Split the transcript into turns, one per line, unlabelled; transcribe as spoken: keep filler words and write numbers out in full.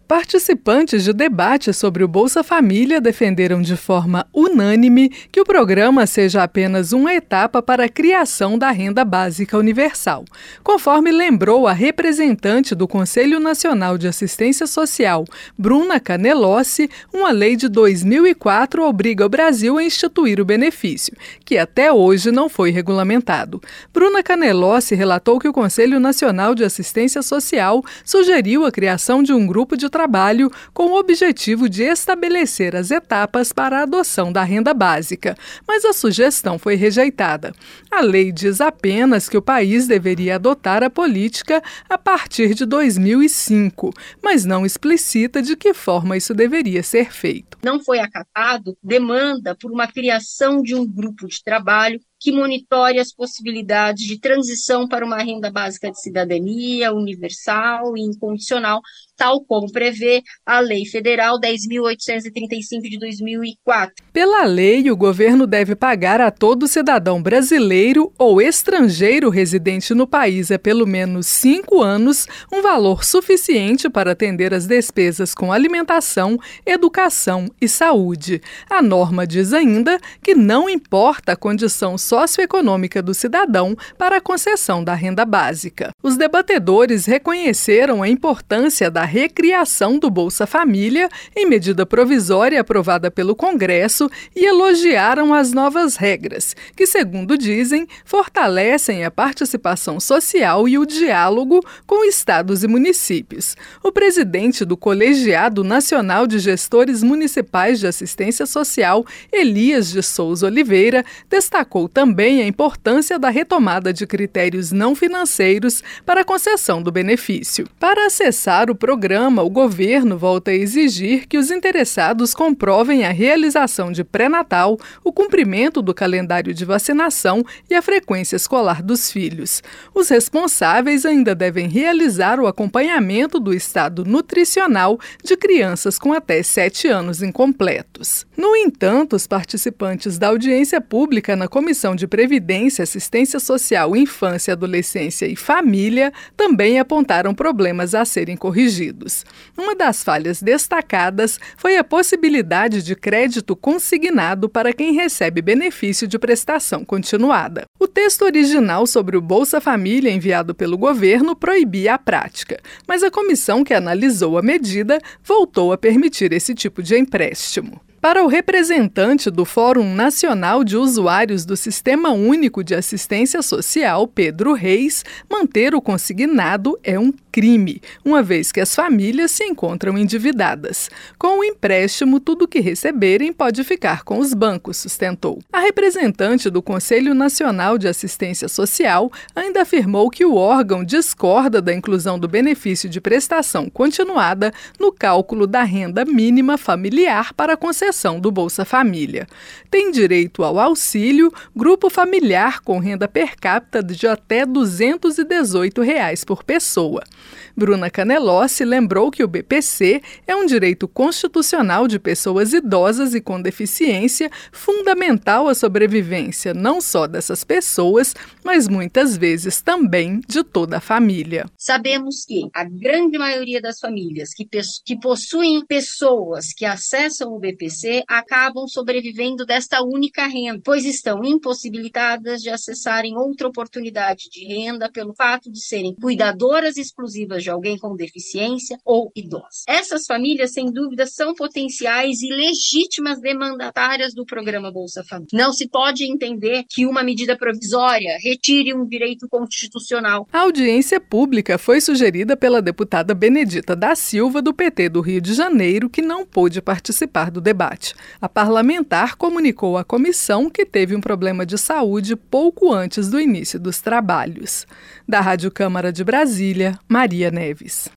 Participantes de debate sobre o Bolsa Família defenderam de forma unânime que o programa seja apenas uma etapa para a criação da renda básica universal. Conforme lembrou a representante do Conselho Nacional de Assistência Social, Bruna Canelossi, uma lei de dois mil e quatro obriga o Brasil a instituir o benefício, que até hoje não foi regulamentado. Bruna Canelossi relatou que o Conselho Nacional de Assistência Social sugeriu a criação de um grupo de trabalho com o objetivo de estabelecer as etapas para a adoção da renda básica, mas a sugestão foi rejeitada. A lei diz apenas que o país deveria adotar a política a partir de dois mil e cinco, mas não explicita de que forma isso deveria ser feito.
Não foi acatado demanda por uma criação de um grupo de trabalho que monitore as possibilidades de transição para uma renda básica de cidadania universal e incondicional, tal como prevê a Lei Federal dez mil oitocentos e trinta e cinco de dois mil e quatro.
Pela lei, o governo deve pagar a todo cidadão brasileiro ou estrangeiro residente no país há pelo menos cinco anos um valor suficiente para atender as despesas com alimentação, educação e saúde. A norma diz ainda que não importa a condição socioeconômica do cidadão para a concessão da renda básica. Os debatedores reconheceram a importância da recriação do Bolsa Família em medida provisória aprovada pelo Congresso e elogiaram as novas regras, que, segundo dizem, fortalecem a participação social e o diálogo com estados e municípios. O presidente do Colegiado Nacional de Gestores Municipais de Assistência Social, Elias de Souza Oliveira, destacou também a importância da retomada de critérios não financeiros para a concessão do benefício. Para acessar o programa, o governo volta a exigir que os interessados comprovem a realização de pré-natal, o cumprimento do calendário de vacinação e a frequência escolar dos filhos. Os responsáveis ainda devem realizar o acompanhamento do estado nutricional de crianças com até sete anos incompletos. No entanto, os participantes da audiência pública na Comissão de Previdência, Assistência Social, Infância, Adolescência e Família também apontaram problemas a serem corrigidos. Uma das falhas destacadas foi a possibilidade de crédito consignado para quem recebe benefício de prestação continuada. O texto original sobre o Bolsa Família enviado pelo governo proibia a prática, mas a comissão que analisou a medida voltou a permitir esse tipo de empréstimo. Para o representante do Fórum Nacional de Usuários do Sistema Único de Assistência Social, Pedro Reis, manter o consignado é um crime, uma vez que as famílias se encontram endividadas. Com o empréstimo, tudo o que receberem pode ficar com os bancos, sustentou. A representante do Conselho Nacional de Assistência Social ainda afirmou que o órgão discorda da inclusão do benefício de prestação continuada no cálculo da renda mínima familiar para a concessão do Bolsa Família. Tem direito ao auxílio grupo familiar com renda per capita de até duzentos e dezoito reais por pessoa. Bruna Canelossi lembrou que o B P C é um direito constitucional de pessoas idosas e com deficiência, fundamental à sobrevivência não só dessas pessoas, mas muitas vezes também de toda a família.
Sabemos que a grande maioria das famílias que, que possuem pessoas que acessam o B P C acabam sobrevivendo desta única renda, pois estão impossibilitadas de acessarem outra oportunidade de renda pelo fato de serem cuidadoras exclusivas de alguém com deficiência ou idosos. Essas famílias, sem dúvida, são potenciais e legítimas demandatárias do programa Bolsa Família. Não se pode entender que uma medida provisória retire um direito constitucional.
A audiência pública foi sugerida pela deputada Benedita da Silva, do P T do Rio de Janeiro, que não pôde participar do debate. A parlamentar comunicou à comissão que teve um problema de saúde pouco antes do início dos trabalhos. Da Rádio Câmara de Brasília, Maria Neves.